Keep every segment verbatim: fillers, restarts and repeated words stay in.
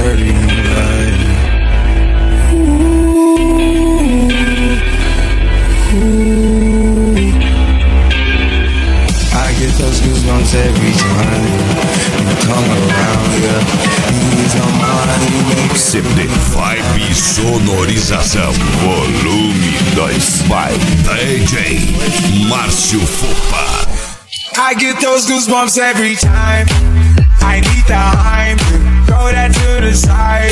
dirty moonlight. Ooh, ooh. I get those goosebumps every time you come around, yeah. You lose my mind, you make C D Vibe Sonorização, volume dois, by D J Márcio Fupa. I get those goosebumps every time I need the Heim, throw that to the side.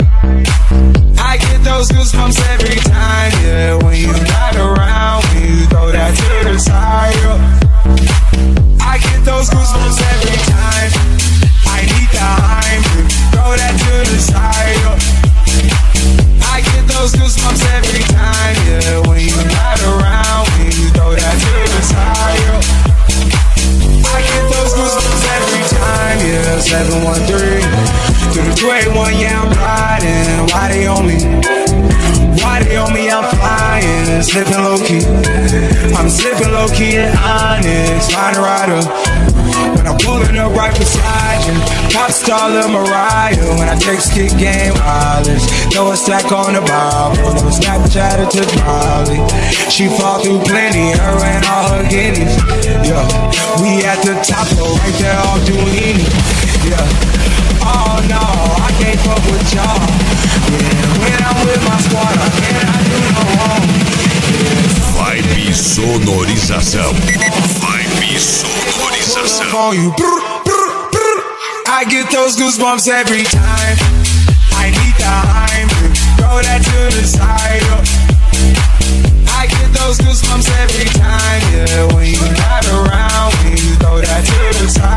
I get those goosebumps every time, yeah. When you're not around, when you throw that to the side. I get those goosebumps every time I need the Heim, throw that to the side. I get those goosebumps every time, yeah. When you're not around, when you throw that to the side. I get those goosebumps every time, yeah. seven one three to the two eight one, yeah, I'm riding. Why they on me? Why they on me? I'm flying, slipping low key. I'm slipping low key in Onyx, find a rider. When I'm pulling up right beside you, pop star Lil Mariah. When I take skit game wireless, throw a stack on the Bible. Never Snapchat it to Molly. She fall through plenty, her and all her guineas. Yeah, we at the top though, right there off Duini. Yeah, oh no, I can't fuck with y'all. Yeah, when I'm with my squad, I cannot do no wrong. Yeah. Vibe Sonorização. Vibe Sonorização. On you. I get those goosebumps every time I need the Heim, throw that to the side. I get those goosebumps every time, yeah. When you're not around, when you throw that to the side.